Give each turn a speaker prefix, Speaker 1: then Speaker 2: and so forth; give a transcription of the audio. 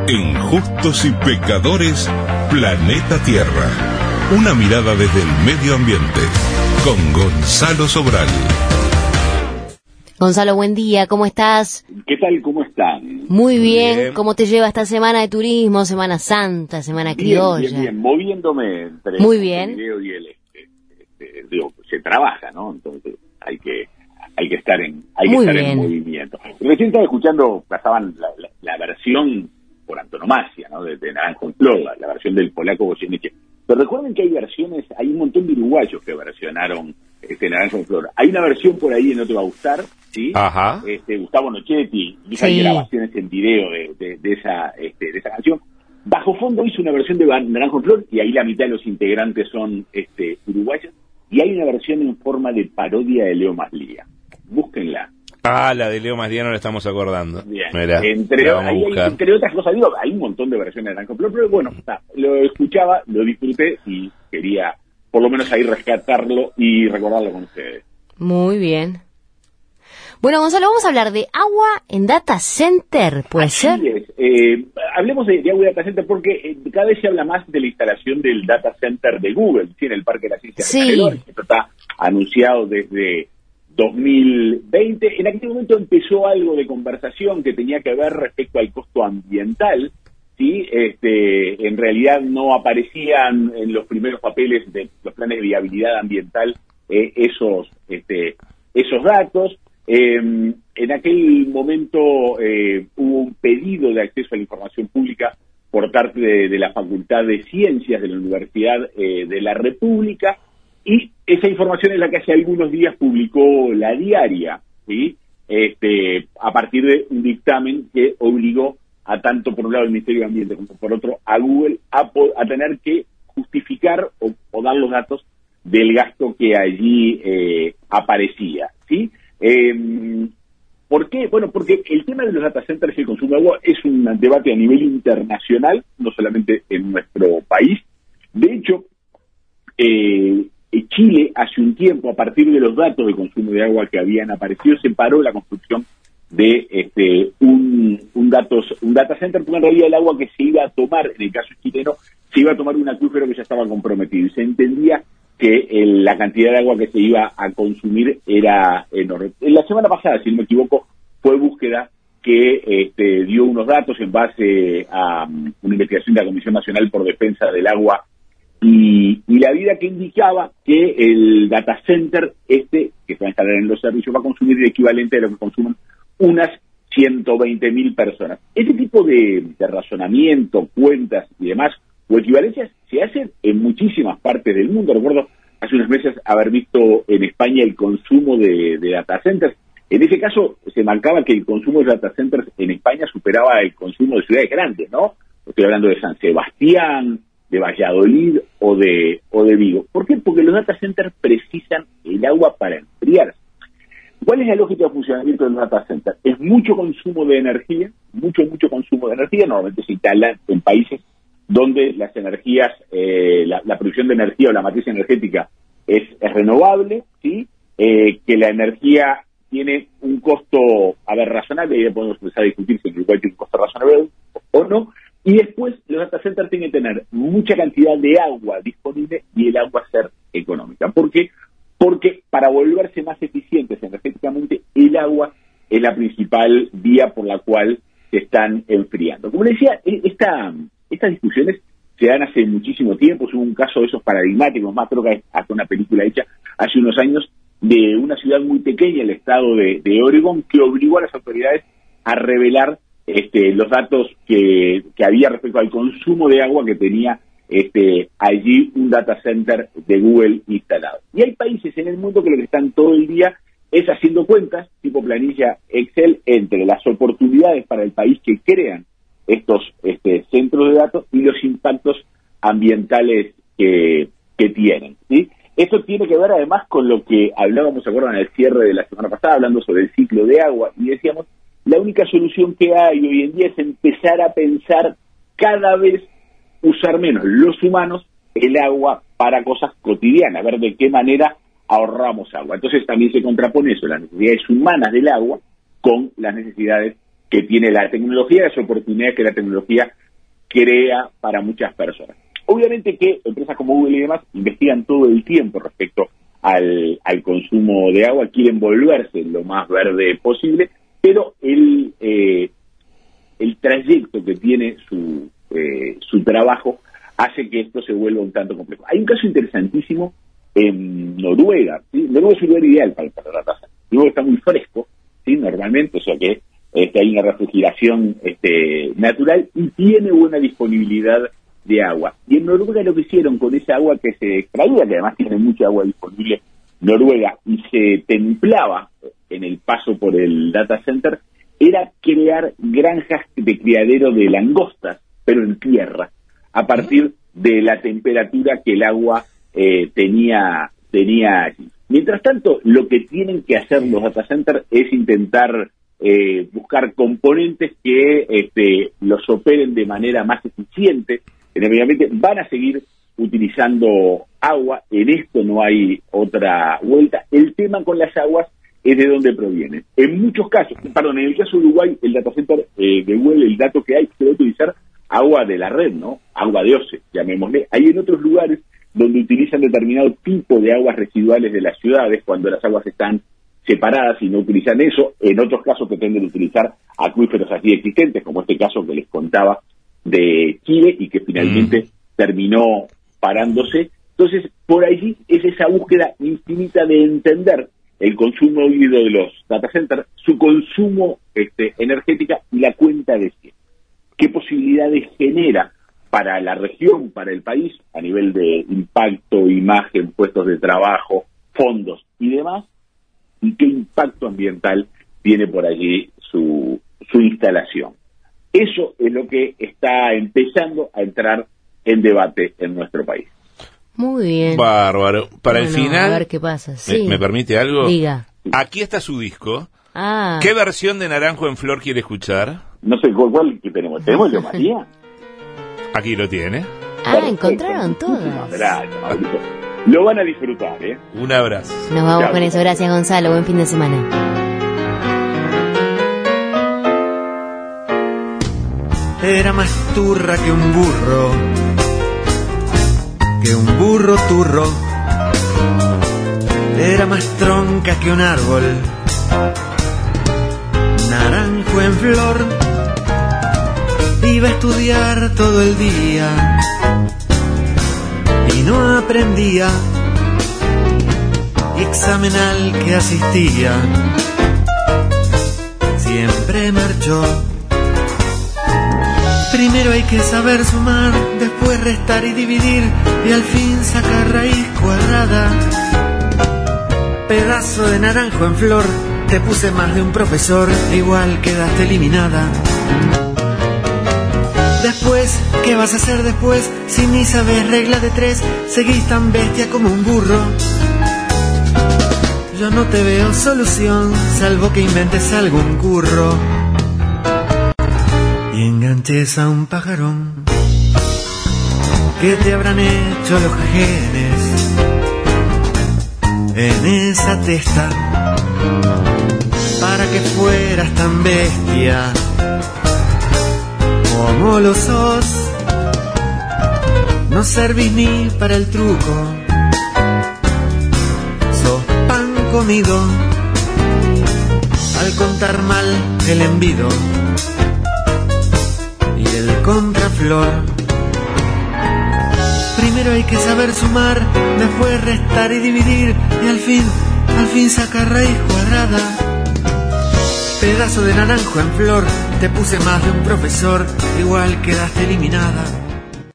Speaker 1: En Justos y Pecadores, Planeta Tierra. Una mirada desde el medio ambiente. Con Gonzalo Sobral.
Speaker 2: Gonzalo, buen día, ¿cómo estás?
Speaker 3: ¿Qué tal? ¿Cómo están?
Speaker 2: Muy bien. ¿Cómo te lleva esta semana de turismo, Semana Santa, Semana criolla?
Speaker 3: Bien, moviéndome entre
Speaker 2: Muy bien.
Speaker 3: el video y el digo, se trabaja, ¿no? Entonces hay que estar en movimiento. Recién estaba escuchando, pasaban la versión por antonomasia, ¿no? De Naranjo en Flor, la versión del polaco Goyeneche. Pero recuerden que hay un montón de uruguayos que versionaron Naranjo en Flor. Hay una versión por ahí, no te va a gustar, ¿sí?
Speaker 4: Ajá.
Speaker 3: Gustavo Nochetti, hizo grabaciones en video de esa canción. Bajo Fondo hizo una versión de Naranjo en Flor, y ahí la mitad de los integrantes son uruguayos, y hay una versión en forma de parodia de Leo Maslía. Búsquenla.
Speaker 4: Ah, la de Leo Maslía no la estamos acordando.
Speaker 3: Bien.
Speaker 4: Mirá,
Speaker 3: entre otras cosas, digo, hay un montón de versiones de Naranjo en Flor, pero bueno, lo escuchaba, lo disfruté y quería por lo menos ahí rescatarlo y recordarlo con ustedes.
Speaker 2: Muy bien. Bueno, Gonzalo, vamos a hablar de agua en data center, ¿puede ser?
Speaker 3: Hablemos de agua en data center porque cada vez se habla más de la instalación del data center de Google, ¿sí? En el Parque de la Ciencia de Canelones. Esto está anunciado desde 2020. En aquel momento empezó algo de conversación que tenía que ver respecto al costo ambiental, ¿sí? En realidad no aparecían en los primeros papeles de los planes de viabilidad ambiental esos datos. En aquel momento hubo un pedido de acceso a la información pública por parte de la Facultad de Ciencias de la Universidad de la República, y esa información es la que hace algunos días publicó La Diaria, ¿sí? A partir de un dictamen que obligó a tanto por un lado el Ministerio de Ambiente como por otro a Google a tener que justificar o dar los datos del gasto que allí aparecía, ¿sí? ¿Por qué? Bueno, porque el tema de los data centers y el consumo de agua es un debate a nivel internacional, no solamente en nuestro país. De hecho, Chile hace un tiempo, a partir de los datos de consumo de agua que habían aparecido, se paró la construcción de un data center, porque en realidad el agua que se iba a tomar, en el caso chileno, se iba a tomar un acuífero que ya estaba comprometido, y se entendía que la cantidad de agua que se iba a consumir era enorme. La semana pasada, si no me equivoco, fue Búsqueda que dio unos datos en base a una investigación de la Comisión Nacional por Defensa del Agua y la vida, que indicaba que el data center que se va a instalar en los servicios va a consumir el equivalente de lo que consumen unas 120.000 personas. Ese tipo de razonamiento, cuentas y demás, o equivalencias, se hacen en muchísimas partes del mundo. Recuerdo hace unos meses haber visto en España el consumo de data centers. En ese caso se marcaba que el consumo de data centers en España superaba el consumo de ciudades grandes, ¿no? Estoy hablando de San Sebastián, de Valladolid o de Vigo. ¿Por qué? Porque los data centers precisan el agua para enfriarse. ¿Cuál es la lógica de funcionamiento de los data centers? Es mucho consumo de energía, mucho consumo de energía. Normalmente se instalan en países donde las energías, la producción de energía o la matriz energética es renovable, ¿sí? Que la energía tiene un costo, razonable, y ya podemos empezar a discutir si el Uruguay tiene un costo razonable o no, y después los data centers tienen que tener mucha cantidad de agua disponible y el agua ser económica. ¿Por qué? Porque para volverse más eficientes energéticamente, el agua es la principal vía por la cual se están enfriando. Como les decía, estas discusiones se dan hace muchísimo tiempo. Hubo un caso de esos paradigmáticos, más creo que hasta una película hecha hace unos años, de una ciudad muy pequeña, el estado de Oregón, que obligó a las autoridades a revelar los datos que había respecto al consumo de agua que tenía allí un data center de Google instalado. Y hay países en el mundo que lo que están todo el día es haciendo cuentas, tipo planilla Excel, entre las oportunidades para el país que crean estos centros de datos y los impactos ambientales que tienen, ¿sí? Esto tiene que ver además con lo que hablábamos, ¿se acuerdan?, en el cierre de la semana pasada, hablando sobre el ciclo de agua, y decíamos, la única solución que hay hoy en día es empezar a pensar cada vez usar menos los humanos el agua para cosas cotidianas, ver de qué manera ahorramos agua. Entonces también se contrapone eso, las necesidades humanas del agua con las necesidades que tiene la tecnología, las oportunidades que la tecnología crea para muchas personas. Obviamente que empresas como Google y demás investigan todo el tiempo respecto al consumo de agua, quieren volverse lo más verde posible, pero el trayecto que tiene su trabajo hace que esto se vuelva un tanto complejo. Hay un caso interesantísimo en Noruega, ¿sí? Noruega es un lugar ideal para la data center. Noruega está muy fresco, ¿sí? Normalmente, o sea que hay una refrigeración natural y tiene buena disponibilidad de agua. Y en Noruega lo que hicieron con esa agua que se extraía, que además tiene mucha agua disponible Noruega, y se templaba en el paso por el data center, era crear granjas de criadero de langostas, pero en tierra, a partir de la temperatura que el agua tenía allí. Mientras tanto, lo que tienen que hacer los data centers es intentar buscar componentes que los operen de manera más eficiente. Obviamente van a seguir utilizando agua, en esto no hay otra vuelta. El tema con las aguas es de dónde provienen. En muchos casos, en el caso de Uruguay, el data center de Google, el dato que hay, se va a utilizar agua de la red, ¿no? Agua de OCE, llamémosle. Hay en otros lugares donde utilizan determinado tipo de aguas residuales de las ciudades, cuando las aguas están separadas y no utilizan eso. En otros casos pretenden utilizar acuíferos así existentes, como este caso que les contaba de Chile y que finalmente terminó parándose. Entonces, por allí es esa búsqueda infinita de entender el consumo híbrido de los data centers, su consumo energética y la cuenta de sí. ¿Qué posibilidades genera para la región, para el país, a nivel de impacto, imagen, puestos de trabajo, fondos y demás? ¿Y qué impacto ambiental tiene por allí su instalación? Eso es lo que está empezando a entrar en debate en nuestro país.
Speaker 2: Muy bien.
Speaker 4: Bárbaro. Para el final,
Speaker 2: a ver qué pasa. Sí.
Speaker 4: ¿Me permite algo?
Speaker 2: Diga.
Speaker 4: Aquí está su disco.
Speaker 2: Ah.
Speaker 4: ¿Qué versión de Naranjo en Flor quiere escuchar?
Speaker 3: No sé cuál que tenemos. ¿Tenemos yo, María?
Speaker 4: Aquí lo tiene.
Speaker 2: Perfecto. Encontraron todas.
Speaker 3: Gracias, Mauricio. Lo van a disfrutar, ¿eh?
Speaker 4: Un abrazo.
Speaker 2: Nos vamos
Speaker 3: Chao.
Speaker 2: con eso. Gracias, Gonzalo. Buen fin de semana.
Speaker 5: Era más turra que un burro turro. Era más tronca que un árbol, naranjo en flor. Iba a estudiar todo el día y no aprendía, y examen al que asistía siempre marchó. Primero hay que saber sumar, después restar y dividir, y al fin sacar raíz cuadrada. Pedazo de naranjo en flor, te puse más de un profesor, igual quedaste eliminada. Después, ¿qué vas a hacer después? Si ni sabes regla de tres, seguís tan bestia como un burro. Yo no te veo solución, salvo que inventes algún curro y enganches a un pajarón. ¿Qué te habrán hecho los genes en esa testa para que fueras tan bestia como lo sos? No servís ni para el truco, sos pan comido al contar mal el envido y el contraflor. Primero hay que saber sumar, después restar y dividir, y al fin sacar raíz cuadrada. Pedazo de naranjo en flor, te puse más de un profesor, igual quedaste eliminada.